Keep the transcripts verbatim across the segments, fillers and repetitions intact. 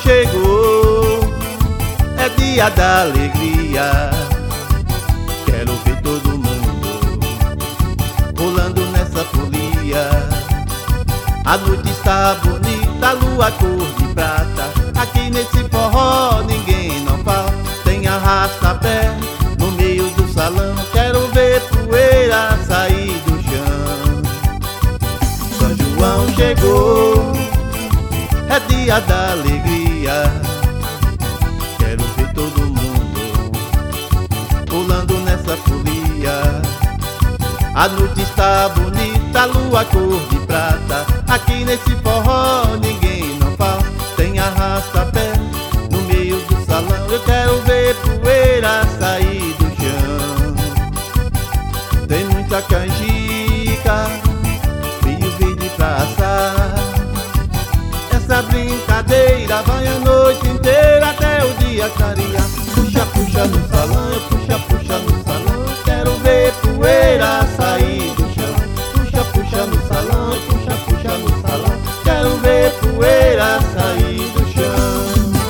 chegou, é dia da alegria. Quero ver todo mundo pulando nessa folia. A noite está bonita, a lua cor de prata. Aqui nesse forró ninguém não falta. Tem arrasta-pé no meio do salão. Quero ver poeira sair do chão. São João chegou, é dia da alegria. Quero ver todo mundo pulando nessa folia. A noite está bonita, a lua cor de prata. Aqui nesse forró ninguém não falta. Tem arrasta-pé no meio do salão. Eu quero ver poeira sair do chão. Tem muita canjica, meio verde pra assar. Essa brincadeira vai a noite inteira até o dia clarear. Puxa, puxa no salão, eu puxa, puxa no salão. Quero ver poeira sair do chão. Puxa, puxa no salão, eu puxa, puxa no salão. Quero ver poeira sair do chão.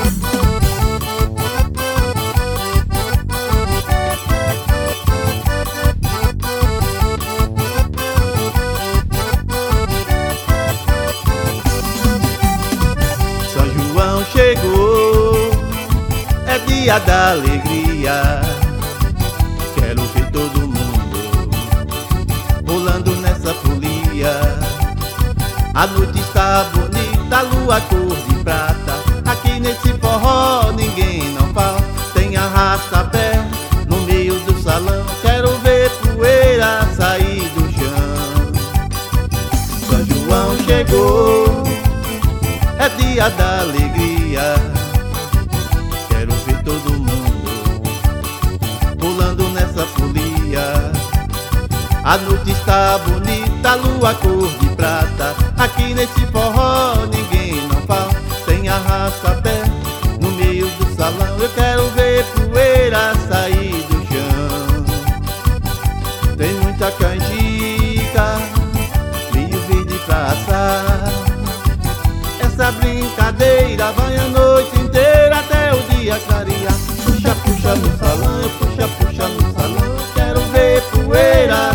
São João chegou, é dia da alegria. Quero ver todo mundo pulando nessa folia. A noite está bonita, a lua cor de prata. Aqui nesse forró ninguém não falta. Tem arrasta-pé no meio do salão. Quero ver poeira sair do chão. São João chegou, é dia da alegria. Quero ver todo mundo pulando nessa folia. A noite está bonita, a lua cor de prata. Aqui nesse forró ninguém não falta. Tem arrasta-pé no meio do salão. Eu quero ver poeira sair do chão. Tem muita canjica, meio verde pra assar. Essa brincadeira vai a noite inteira até o dia clarear. Puxa, puxa no salão, eu puxa, puxa no salão. Quero ver poeira